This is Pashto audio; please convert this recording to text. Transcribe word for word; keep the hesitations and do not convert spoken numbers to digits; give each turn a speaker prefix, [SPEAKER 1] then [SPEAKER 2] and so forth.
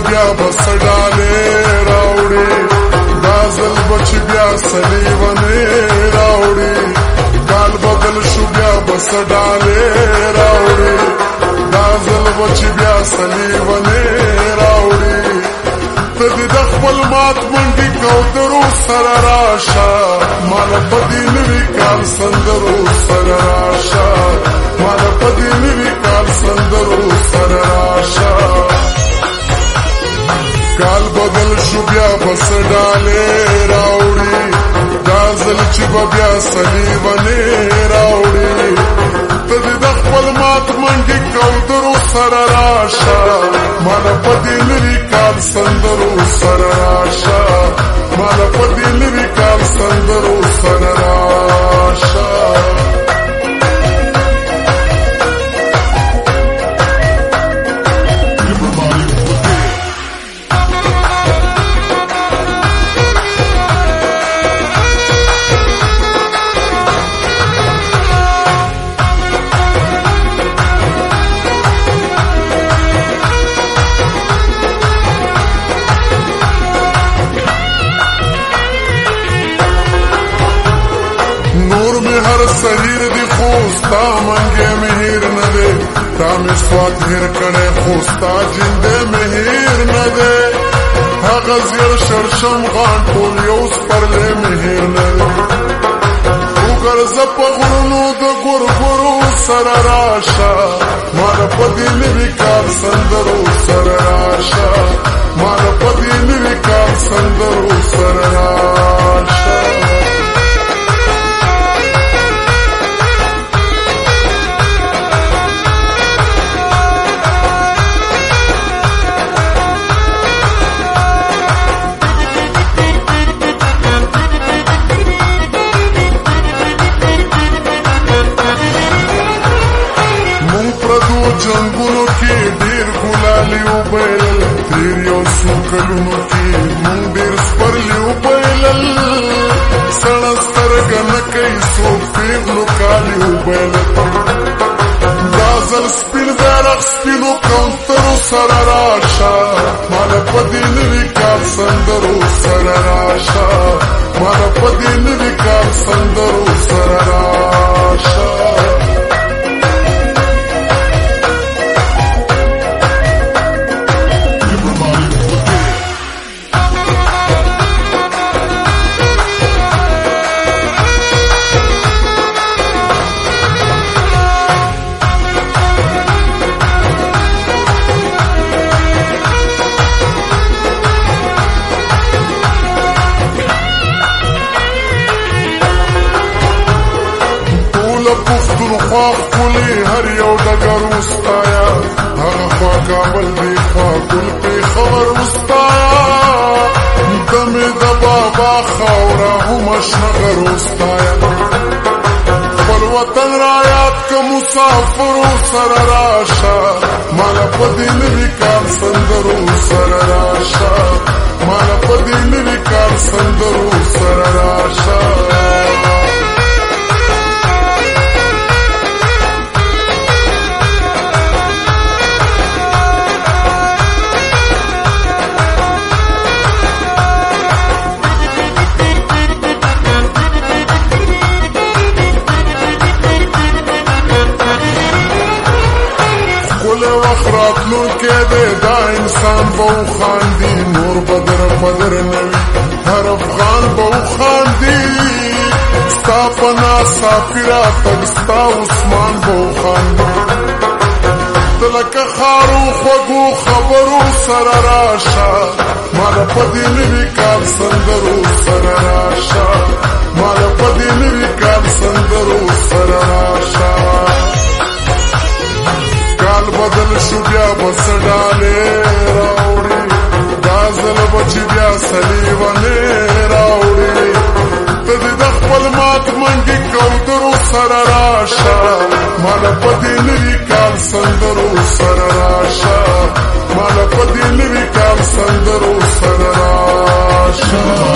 [SPEAKER 1] بیا بس ډالې راوړي دا ځل بچ بیا سلیونه راوړي کال بدل شو بیا بس ډالې راوړي دا ځل بچ بیا سلیونه راوړي ته دې د خپل مات منډي کوترو سره راشه مال په دې نوي کال سندرو سره راشه مال په دې نوي کال سندرو سره راشه کال بدل شو بیا بس ډالې راوړي دا ځل چې بیا سلیونه راوړي ته دې د خپل مات منډي کوترو سره راشه مال په دې نوي کال سندرو سره راشه مال په دې نوي کال سندرو سره راشه سریر دی خوستا منگے مہیر نہ دے تا مسواک ہر کڑے خوستا جندے مہیر نہ دے حغز یر شرشم غان ٹول یوس پر لے مہیر نہ دے اگر زپ غرنو دا گر گرو سر راشا مالا پدی نوی کار سندرو سر راشا مالا پدی نوی کار سندرو سر راشا جنگونو کی دیر گلالیو بیلل تیریو سوکلونو کی من دیر سپرلیو بیلل سنستر گنکی سو پیغلو کالیو بیلل دازل سپین بیرق سپینو کونترو سر راشا مالا پدی نوی کار سندرو سر راشا مالا پدی نوی کار سندرو سر راشا پختونخوا خپلی هر یو ډګر وستایا هغه خوا کابل دی خوا ګل پېښور وستایا دمې د بابا خاوره هم شنغر وستایا خپل وطن رایاد که مسافرو سره راشه مالا په دې نوي کال سندرو سره راشه مالا په دې نوي کال سندرو سره راشه راتلون کې دې دا انسان بو خاندي نور بدر بدر نوي هر افغان بو خاندي ستا پنا سافرا تبستا عثمان بو خاندي تلکه خارو خوږو خبرو سره راشه مالا پدې نوي کال سندرو سره راشه مالا پدې نوي کال سندرو سره راشه کال بدل شو بیا بس ډالې راوړي دا ځل بچ بیا سلیونه راوړي ته دې د خپل مات منډي کوترو سره راشه مالا په دې نوي کال سندرو سره راشه مالا په دې نوي کال سندرو سره راشه